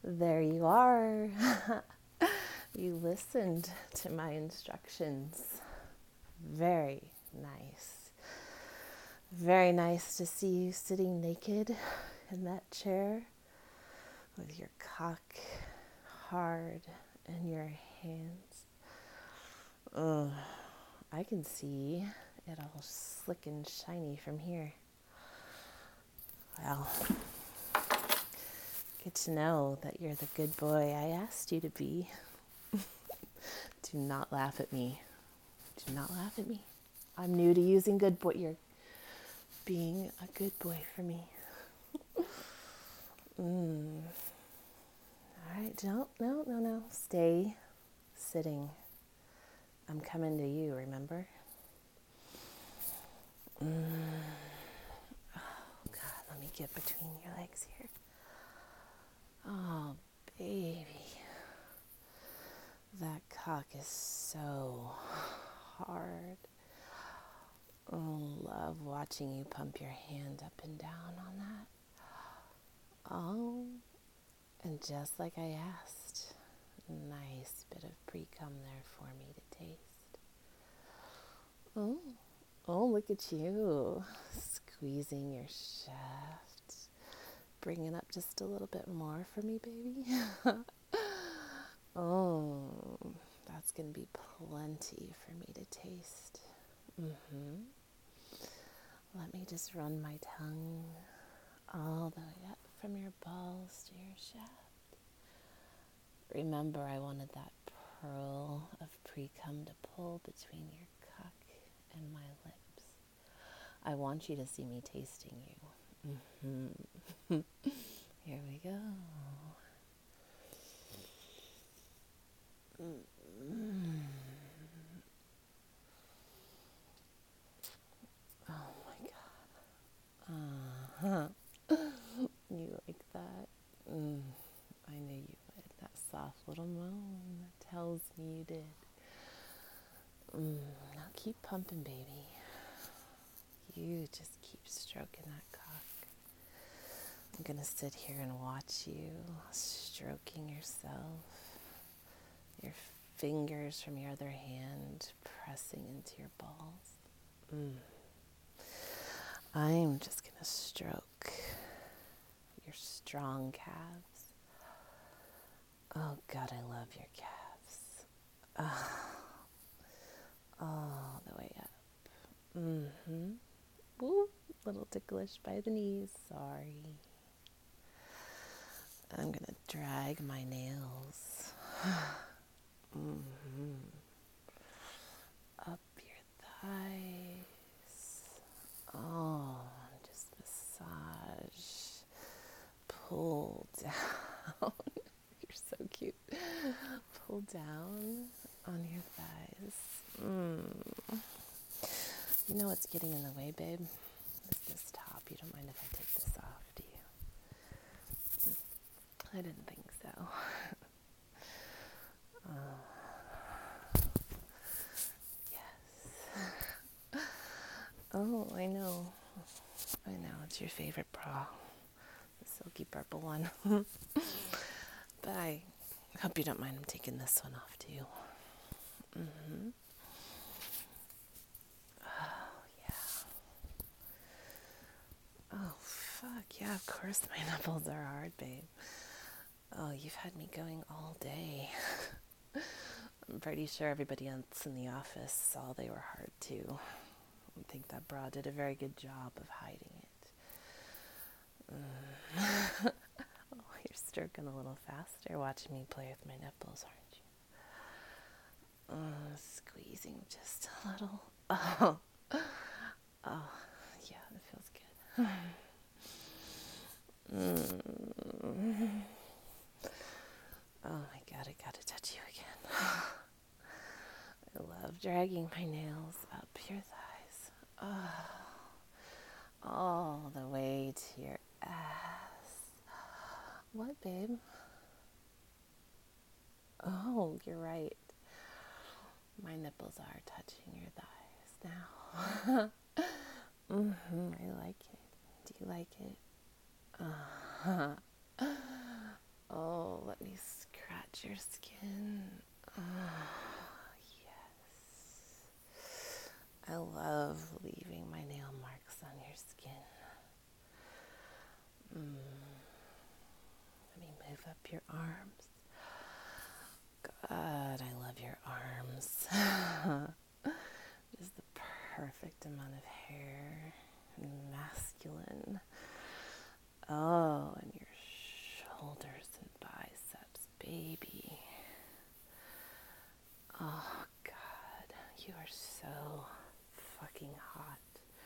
There you are. You listened to my instructions. Very nice. Very nice to see you sitting naked in that chair with your cock hard in your hands. Ugh, I can see it all slick and shiny from here. Well, good to know that you're the good boy I asked you to be. Do not laugh at me. Do not laugh at me. I'm new to using good boy. You're being a good boy for me. All right, no. Stay sitting. I'm coming to you, remember? Oh, God, let me get between your legs here. Oh, baby. That cock is so hard. Oh, love watching you pump your hand up and down on that. Oh, and just like I asked, nice bit of pre-cum there for me to taste. Oh, look at you, squeezing your shaft, bringing up just a little bit more for me, baby. Oh, that's going to be plenty for me to taste. Let me just run my tongue all the way up from your balls to your shaft. Remember, I wanted that pearl of pre-cum to pull between your cock and my lips. I want you to see me tasting you. Here we go. Oh my God. You like that? I knew you would. That soft little moan that tells me you did. Now keep pumping, baby. You just keep stroking that cock. I'm going to sit here and watch you stroking yourself. Your fingers from your other hand pressing into your balls. I'm just going to stroke your strong calves. Oh, God, I love your calves. All the way up. Woo, little ticklish by the knees. Sorry. I'm going to drag my nails up your thighs. Oh, just massage. Pull down. You're so cute. Pull down on your thighs. You know what's getting in the way, babe? It's this top. You don't mind if I take this off, do you? I didn't think so. Yes. Oh, I know. It's your favorite bra. The silky purple one. But I hope you don't mind taking this one off, too. Oh, yeah. Oh, fuck. Yeah, of course my nipples are hard, babe. Oh, you've had me going all day. I'm pretty sure everybody else in the office saw they were hard, too. I think that bra did a very good job of hiding it. Oh, you're stroking a little faster watching me play with my nipples, aren't you? Squeezing just a little. Oh, yeah, it feels good. Oh my God, I gotta touch you again. I love dragging my nails up your thighs. All the way to your ass. What, babe? Oh, you're right. My nipples are touching your thighs now. I like it. Do you like it? Oh, touch your skin. Oh, yes. I love leaving my nail marks on your skin. Let me move up your arms. God, I love your arms. Just the perfect amount of hair. Masculine. Oh, and your shoulders and biceps, baby. Oh, God, you are so fucking hot.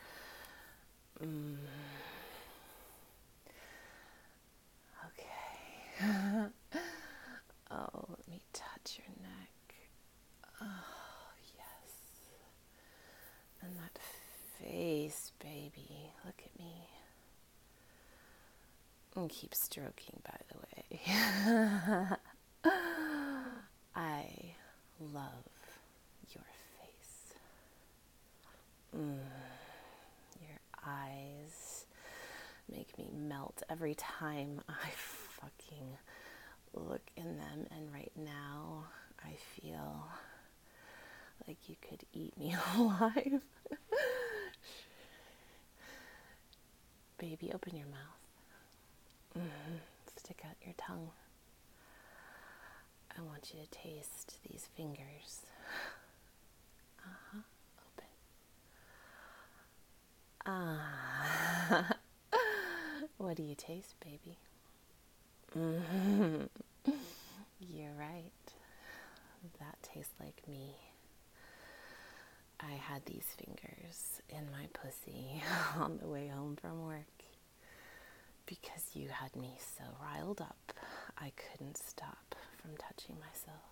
Okay. Oh, let me touch your neck. Oh, yes. And that face, baby. Look at me. And keep stroking, by the way. I love your face. Your eyes make me melt every time I fucking look in them. And right now, I feel like you could eat me alive. Baby, open your mouth. Stick out your tongue. I want you to taste these fingers. Open. What do you taste, baby? You're right. That tastes like me. I had these fingers in my pussy on the way home from work because you had me so riled up I couldn't stop from touching myself.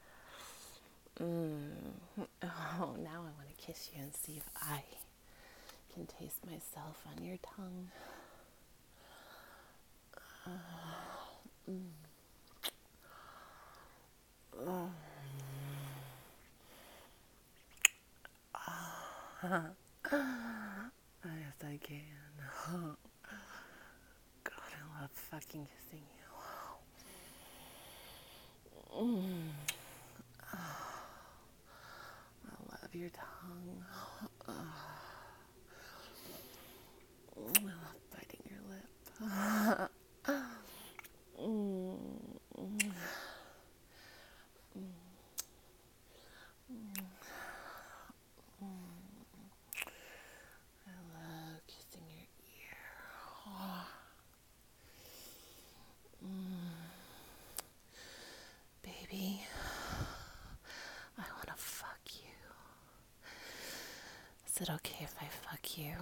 Oh, now I want to kiss you and see if I can taste myself on your tongue. Yes, I can. God, I love fucking kissing you. I love your tongue. I love biting your lip. I love kissing your ear. Baby, I want to fuck you. Is it okay if I fuck you?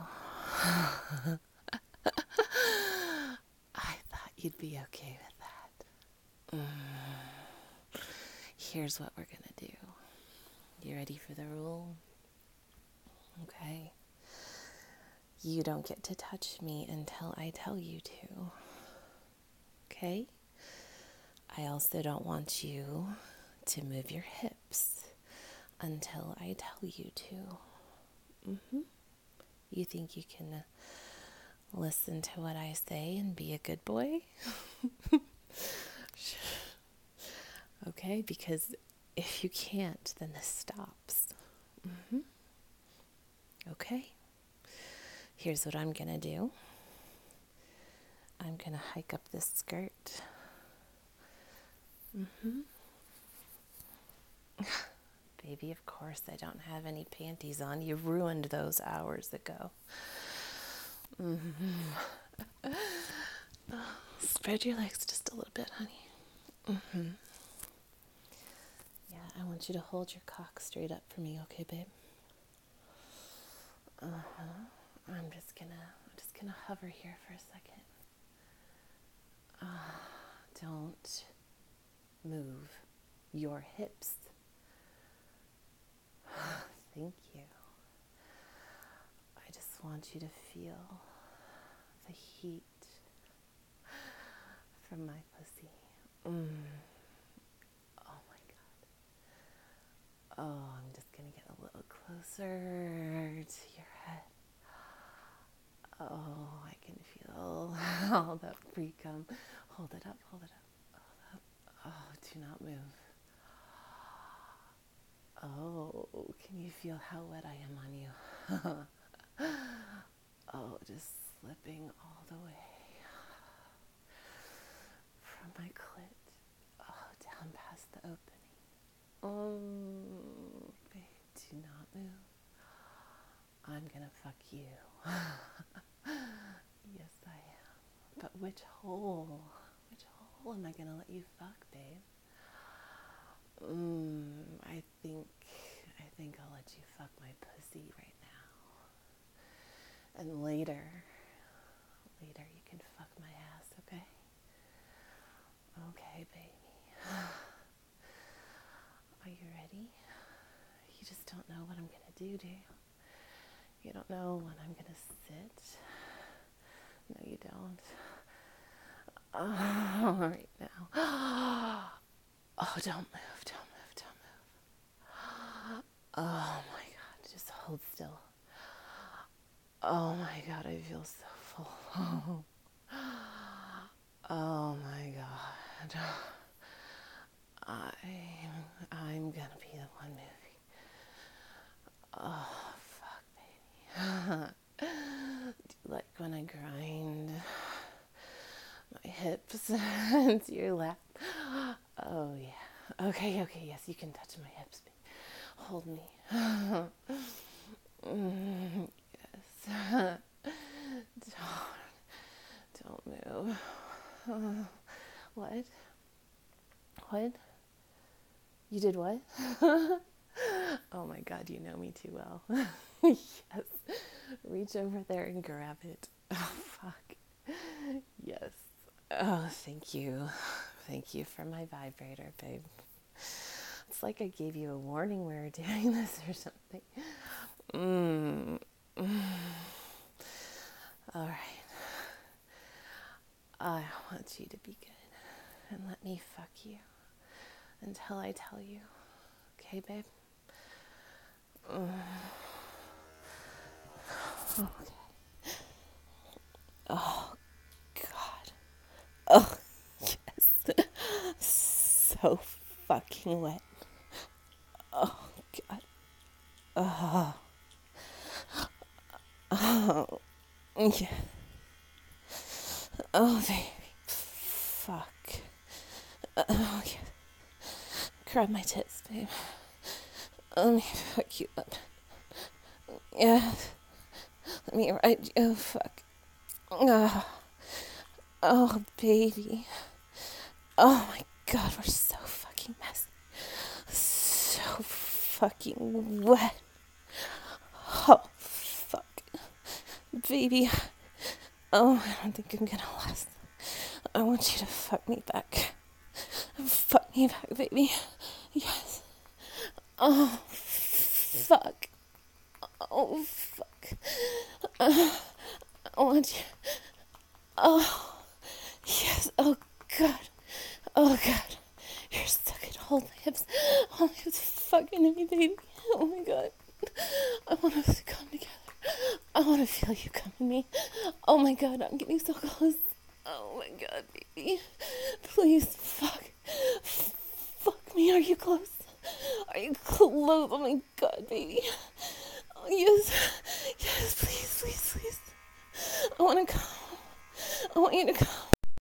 I thought you'd be okay with that. Here's what we're gonna do. You ready for the rule? Okay. You don't get to touch me until I tell you to. Okay? I also don't want you to move your hips until I tell you to. You think you can listen to what I say and be a good boy? Okay, because if you can't, then this stops. Okay? Here's what I'm gonna do. I'm gonna hike up this skirt. Baby, of course I don't have any panties on. You ruined those hours ago. Spread your legs just a little bit, honey. Yeah, I want you to hold your cock straight up for me, okay, babe? I'm just gonna hover here for a second. Don't move your hips. Thank you. I just want you to feel the heat from my pussy. Oh my God. Oh, I'm just gonna get a little closer to your head. Oh, I can feel all that pre-cum. Hold it up, hold it up, hold up. Oh, do not move. Oh, can you feel how wet I am on you? Oh, just slipping all the way from my clit, down past the opening. Oh, babe, do not move. I'm gonna fuck you. Yes, I am. But which hole? Which hole am I gonna let you fuck, babe? I think I'll let you fuck my pussy right now. And later you can fuck my ass, okay? Okay, baby. Are you ready? You just don't know what I'm gonna do you? You don't know when I'm gonna sit? No, you don't. Oh, right now. Oh, don't move, don't move, don't move. Oh my God, just hold still. Oh my God, I feel so full. Oh my God. I'm gonna be the one moving. Oh, fuck, baby. Do you like when I grind my hips into your lap? Oh, yeah. Okay, yes, you can touch my hips, baby. Hold me. Yes. Don't move. What? What? You did what? Oh my God, you know me too well. Yes. Reach over there and grab it. Oh, fuck. Yes. Oh, thank you. Thank you for my vibrator, babe. It's like I gave you a warning we were doing this or something. All right. I want you to be good and let me fuck you until I tell you. Okay, babe? Okay. Oh, God. Oh, yes. So fucking wet. Oh, God. Oh. Oh. Yeah. Oh, baby. Fuck. Oh, yeah. Grab my tits, babe. Let me fuck you up. Yeah. Let me ride you. Oh, fuck. Oh, baby. Oh, my God. We're so fucking messy. So fucking wet. Oh, fuck. Baby. Oh, I don't think I'm gonna last. I want you to fuck me back. Fuck me back, baby. Yes. Oh, fuck. Oh, fuck. I want you. Oh, yes. Oh, God. Oh, God. You're so good. Hold my hips. Hold my hips. Fucking me, baby. Oh, my God. I want us to come together. I want to feel you come to me. Oh, my God. I'm getting so close. Oh, my God, baby. Please, fuck. Fuck me. Are you close? Are you close? Oh, my God, baby. Oh, yes. Yes, please, please, please. I want to come. I want you to come.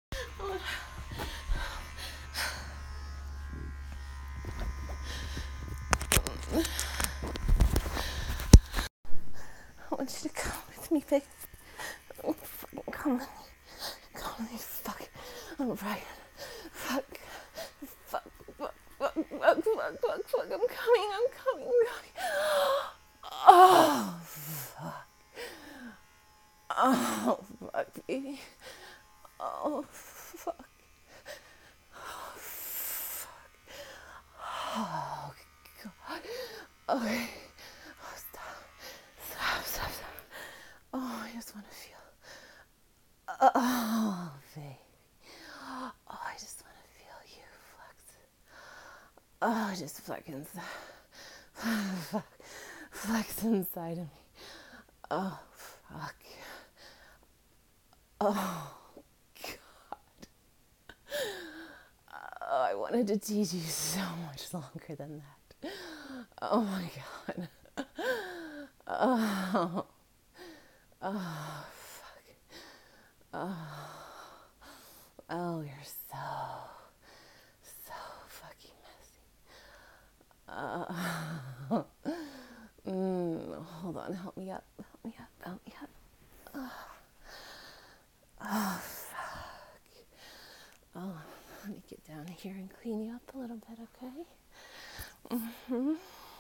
I want you to come with me, babe. Oh, fucking come with me. Come with me, fuck. I'm right. Fuck. Fuck. Fuck. Fuck. Fuck. Fuck. Fuck. Fuck. I'm coming. I'm coming. I'm coming. Oh, fuck. Oh, fuck, baby. Oh, fuck. Oh, fuck. Oh, God. Okay. Oh, stop. Stop, stop, stop. Oh, I just want to feel. Oh, baby. Oh, I just want to feel you flex. Oh, just fucking flex inside of me. Oh, fuck. Oh, God. Oh, I want wanted to tease you so much longer than that. Oh my God. Oh, oh, fuck. Oh, you're so fucking messy. Hold on, help me up. Oh, fuck. Oh, let me get down here and clean you up a little bit, okay? Mm-hmm.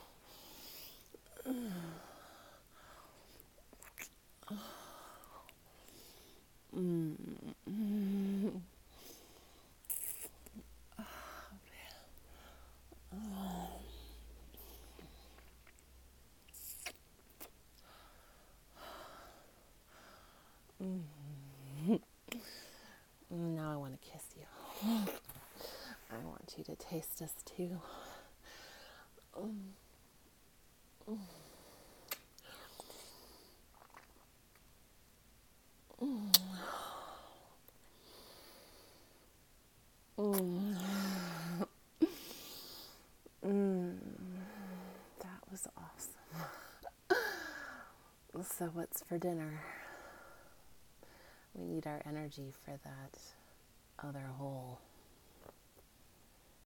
Now I want to kiss you. I want you to taste us too. That was awesome. So what's for dinner? We need our energy for that other hole.